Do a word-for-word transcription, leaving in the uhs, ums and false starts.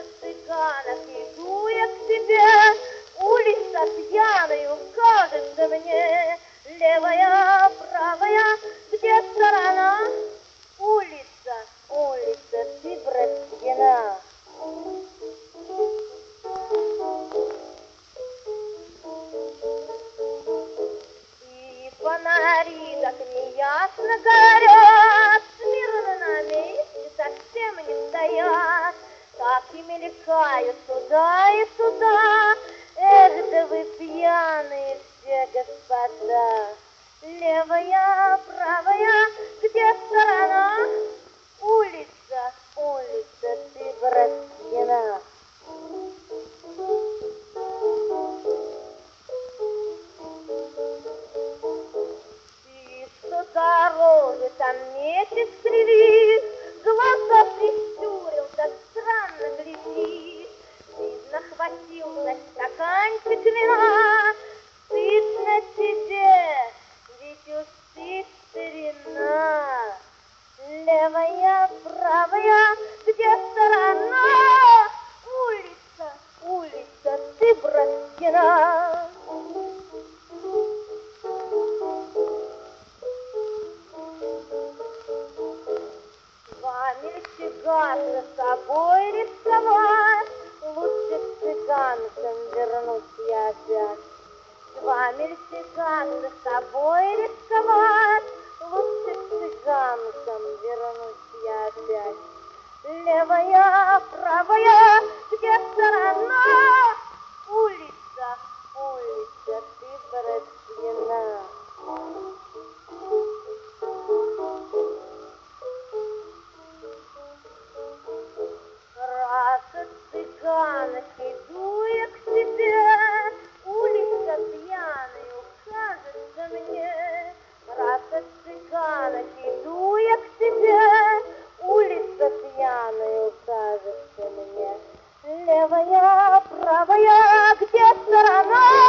Раса цыганок, иду я к тебе, улица пьяною кажется мне, левая, правая, где сторона? Улица, улица, ты бросена. И фонари так неясно горят, смирно на месте совсем не стоят, так и мелькают туда и сюда. Эх, да вы пьяные все, господа. Левая, правая, где сторона? Улица, улица, ты бросена. И что дороже там месяц кривит, глаза прищурил, так странно глядит. Видно, хватил за стаканчик вина. Стыдно тебе, ведь уж ты старина. Левая, правая, где сторона? Улица, улица, ты бросена. С вами цыган за собой рисковать, лучше к цыганкам вернусь я опять. С вами цыган за собой рисковать, лучше к цыганкам вернусь я опять. Левая, правая, где сторона? Улица, улица, ты бросена. Раса цыганок, иду я к тебе, улица пьяную кажется мне. Раса цыганок, иду я к тебе, улица пьяную кажется мне. Левая, правая, где сторона?